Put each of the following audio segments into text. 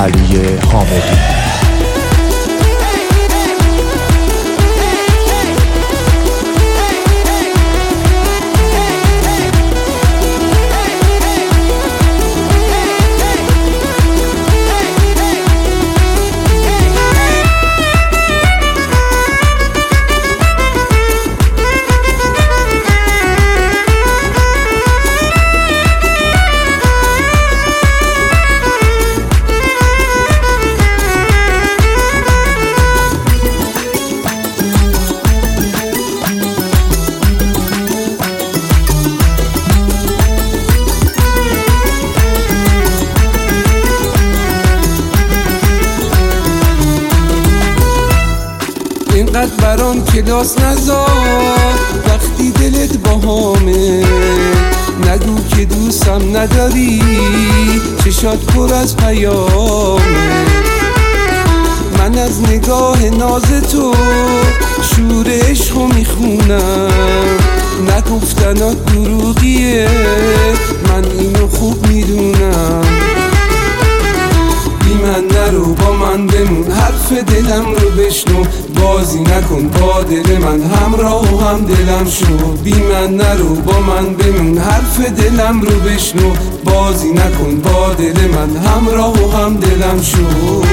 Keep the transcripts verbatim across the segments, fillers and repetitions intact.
علی حامدی. اینقدر برام کلاس نذار وقتی دلت باهامه، نگو که دوستم نداری چشات پر از پیامه. من از نگاه ناز تو شور عشقو میخونم، نگفتنات دروغیه من اینو خوب میدونم. بی من نرو با من بمون، حرف دلم رو بشنو، بازی نکن با دل من، همراه و هم دلم شو. بی من نرو با من بمون، حرف دلم رو بشنو، بازی نکن با دل من، همراه و هم دلم شو.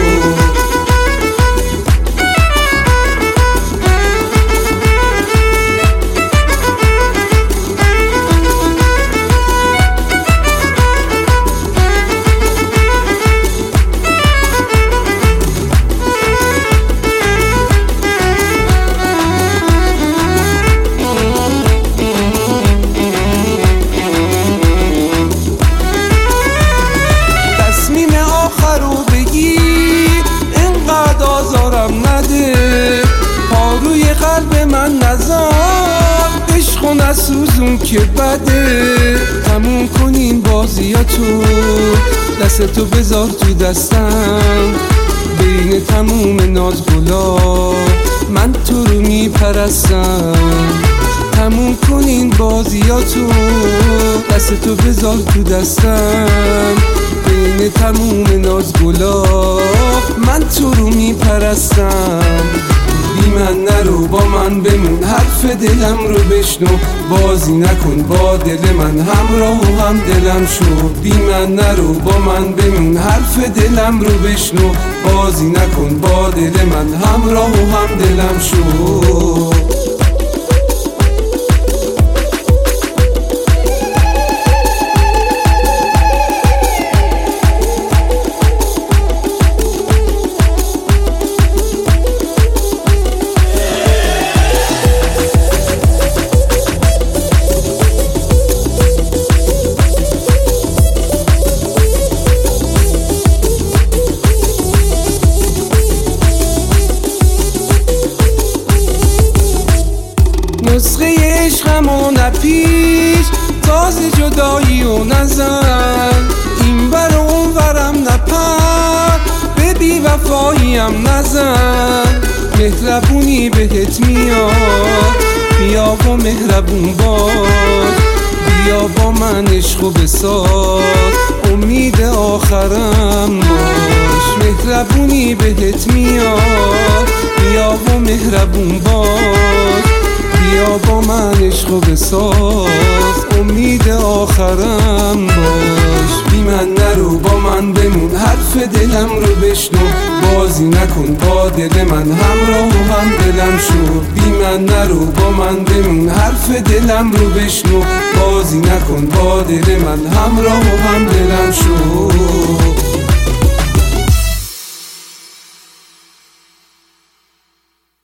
پاروی قلب من نذار، عشقو نسوزون که بده. تموم کنین بازیاتو، دستتو بذار تو دستم، بین تموم نازگلا من تو رو میپرستم. تموم کنین بازیاتو، دستتو بذار تو دستم، بین تموم نازگلا من تو رو میپرستم. بی من نرو با من بمون، حرف دلم رو بشنو، بازی نکن با دل من، همراه و هم دلم شو. بی من نرو با من بمون، حرف دلم رو بشنو، بازی نکن با دل من، همراه و هم دلم شو. نسخه عشقمو نپیچ، تازه جدایی و نزن، این بر اون ورم نپر، به بی وفاییم نزن. مهربونی بهت میاد، بیا و مهربون باش، بیا با من عشقو بساز، امید آخرم باش. مهربونی بهت میاد، بیا و مهربون باش، بیا با من عشقو بساز، امید آخرم باش. بی من نرو با من بمون، حرف دلم رو بشنو، بازی نکن با دل من، همراه و هم دلم شو. بی من نرو با من بمون، حرف دلم رو بشنو، بازی نکن با دل من، همراه و هم دلم